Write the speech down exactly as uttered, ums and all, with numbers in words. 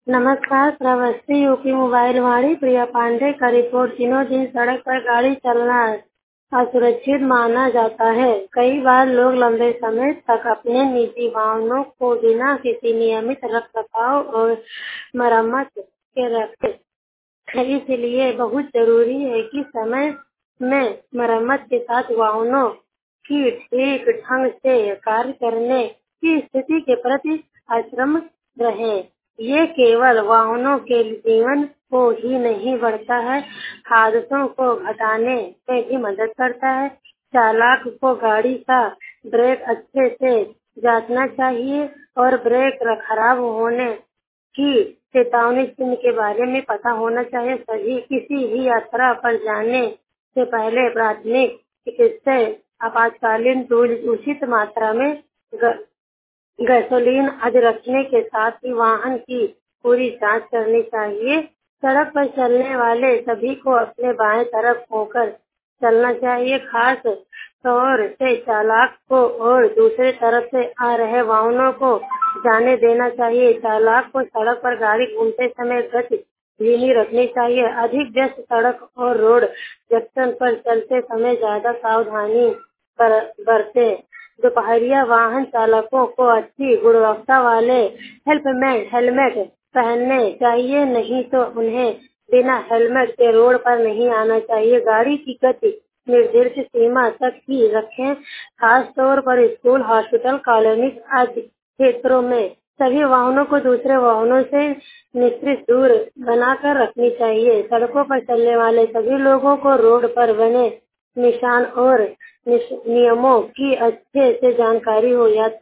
नमस्कार, प्रवासी UP mobile Vaani Priya Pandey का रिपोर्ट। दिनों दिन सड़क पर गाड़ी चलना असुरक्षित माना जाता है। कई बार लोग लंबे समय तक अपने निजी वाहनों को बिना किसी नियमित रखरखाव और मरम्मत के रखते हैं। इसलिए बहुत जरूरी है कि समय में मरम्मत के साथ वाहनों की ठीक ढंग से कार्य करने की स्थिति के प्रति आश्रम रहे। ये केवल वाहनों के जीवन को ही नहीं बढ़ता है, हादसों को घटाने में भी मदद करता है। चालक को गाड़ी का ब्रेक अच्छे से जांचना चाहिए और ब्रेक खराब होने की चेतावनी चिन्ह के बारे में पता होना चाहिए। सभी किसी भी यात्रा पर जाने से पहले प्राथमिक चिकित्सा आपातकालीन टूल उचित मात्रा में गैसोलीन आदि रखने के साथ ही वाहन की पूरी जांच करनी चाहिए। सड़क पर चलने वाले सभी को अपने बाएं तरफ होकर चलना चाहिए, खास तौर से चालक को और दूसरे तरफ से आ रहे वाहनों को जाने देना चाहिए। चालक को सड़क पर गाड़ी घूमते समय गति धीमी रखनी चाहिए। अधिक व्यस्त सड़क और रोड जंक्शन पर चलते समय ज्यादा सावधानी बरतें। दोपहरिया वाहन चालकों को अच्छी गुणवत्ता वाले हेलमेट हेलमेट पहनने चाहिए, नहीं तो उन्हें बिना हेलमेट के रोड पर नहीं आना चाहिए। गाड़ी की गति निर्धारित सीमा तक ही रखें, खास तौर पर स्कूल, हॉस्पिटल, कॉलोनी आदि क्षेत्रों में सभी वाहनों को दूसरे वाहनों से निश्चित दूर बनाकर रखनी चाहिए। सड़कों पर चलने वाले सभी लोगों को रोड पर बने निशान और नियमों की अच्छे से जानकारी हो।